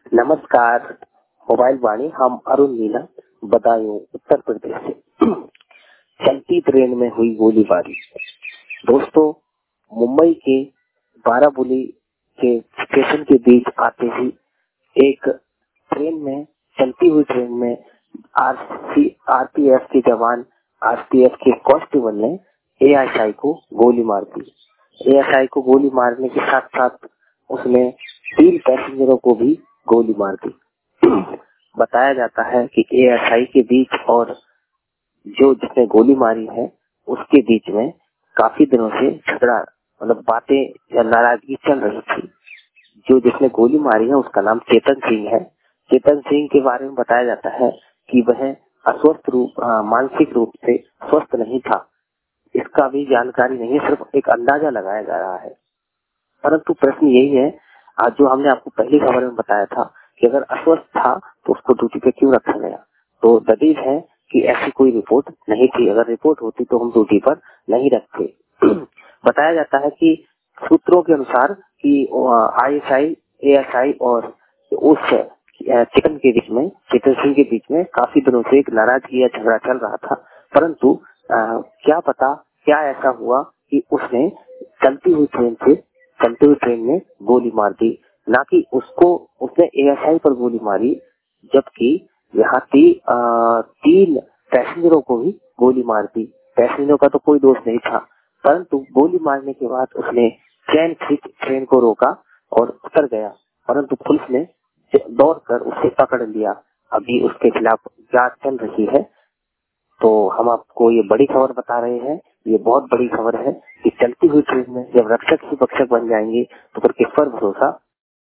नमस्कार। मोबाइल वाणी, हम अरुण मीना, बदायूं, उत्तर प्रदेश से। चलती ट्रेन में हुई गोलीबारी। दोस्तों, मुंबई के बाराबुली के स्टेशन के बीच आते ही एक ट्रेन में, चलती हुई ट्रेन में आरपीएफ के जवान, आरपीएफ के कांस्टेबल ने एएसआई को गोली मार दी। एएसआई को गोली मारने के साथ साथ उसने 3 पैसेंजरों को भी गोली मार दी। बताया जाता है कि एएसआई के बीच और जो जिसने गोली मारी है उसके बीच में काफी दिनों से झगड़ा, मतलब बातें या नाराजगी चल रही थी। जो जिसने गोली मारी है उसका नाम चेतन सिंह है। चेतन सिंह के बारे में बताया जाता है कि वह मानसिक रूप से स्वस्थ नहीं था। इसका भी जानकारी नहीं है, सिर्फ एक अंदाजा लगाया जा रहा है। परंतु प्रश्न यही है, आज जो हमने आपको पहली खबर में बताया था कि अगर अस्वस्थ था तो उसको ड्यूटी पे क्यों रखा गया, तो दलील है कि ऐसी कोई रिपोर्ट नहीं थी। अगर रिपोर्ट होती तो हम ड्यूटी पर नहीं रखते। बताया जाता है कि सूत्रों के अनुसार कि आईएसआई, एएसआई और उस चिकन के बीच में, चेतन सिंह के बीच में काफी दिनों से एक नाराजगी या झगड़ा चल रहा था। परंतु क्या पता क्या ऐसा हुआ कि उसने चलती हुई ट्रेन में गोली मार दी, ना कि उसने एएसआई पर गोली मारी। जबकि यहाँ 3 पैसेंजरों को भी गोली मार दी। पैसेंजरों का तो कोई दोष नहीं था, परंतु गोली मारने के बाद उसने चैन खींच ट्रेन को रोका और उतर गया, परंतु पुलिस ने दौड़कर उसे पकड़ लिया। अभी उसके खिलाफ जांच चल रही है। तो हम आपको ये बड़ी खबर बता रहे हैं। ये बहुत बड़ी खबर है कि चलती हुई ट्रेन में जब रक्षक ही भक्षक बन जाएंगे तो फिर किस पर भरोसा।